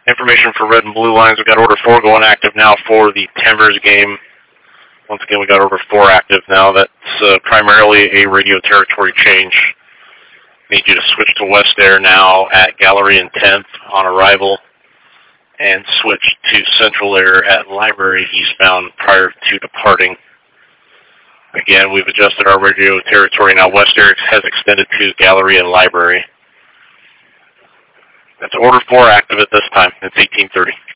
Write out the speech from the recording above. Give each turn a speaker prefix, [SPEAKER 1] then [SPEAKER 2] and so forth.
[SPEAKER 1] Information for red and blue lines. We've got order 4 going active now for the Timbers game. Once again, we got order 4 active now. That's primarily a radio territory change. Need you to switch to West Air now at Gallery and 10th on arrival, and switch to Central Air at Library eastbound prior to departing. Again, we've adjusted our radio territory now. West Air has extended to Gallery and Library. That's order 4 active at this time. It's 1830.